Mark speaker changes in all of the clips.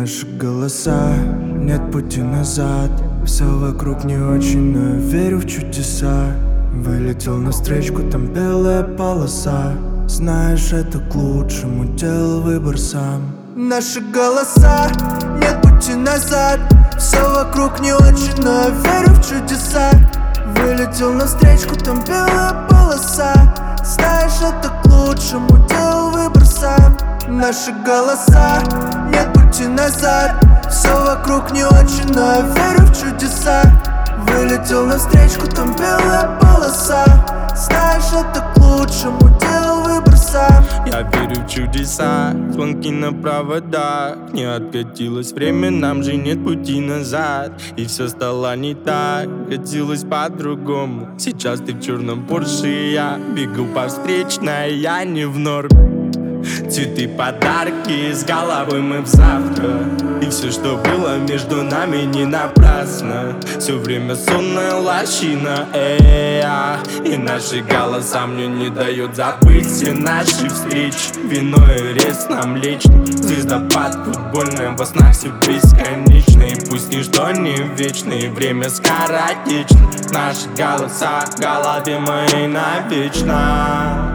Speaker 1: Наши голоса, нет пути назад. Все вокруг не очень, но я верю в чудеса. Вылетел на встречку, там белая полоса. Знаешь, это к лучшему, делал выбор сам. Наши голоса, нет пути назад. Все вокруг не очень, но я верю в чудеса. Вылетел на встречку, там белая полоса. Знаешь, это к лучшему, делал выбор сам. Наши голоса, нет пути назад. Все вокруг не очень, но я верю в чудеса. Вылетел на встречку, там белая полоса. Знаешь, это к лучшему, делал выбор сам.
Speaker 2: Я верю в чудеса, звонки на проводах. Не откатилось время, нам же нет пути назад. И все стало не так, хотелось по-другому. Сейчас ты в черном Порше, я бегу по встречной, я не в норме. Цветы, подарки, с головой мы в завтра. И все, что было между нами, не напрасно. Все время сонная лощина, и наши голоса мне не дают забыть все наши встречи. Вино и рез нам лично. Звездопад футбольный, во снах все бесконечно. И пусть ничто не вечно, и время скоротечно. Наши голоса в голове моей навечно.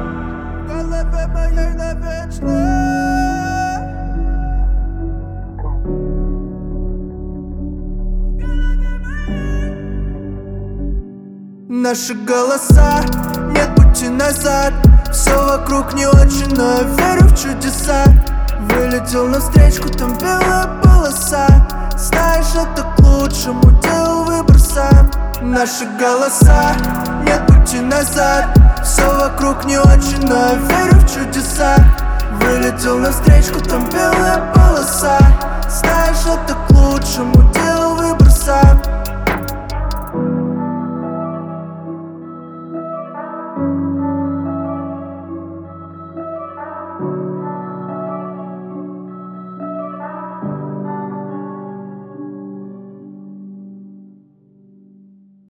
Speaker 1: Наши голоса, нет пути назад. Все вокруг не очень, но я верю в чудеса. Вылетел на встречку, там белая полоса. Знаешь, это к лучшему, делал выбор сам. Наши голоса, нет пути назад. Все вокруг не очень, но я верю в чудеса. Вылетел на встречку, там белая полоса. Знаешь, это к лучшему, делал выбор сам.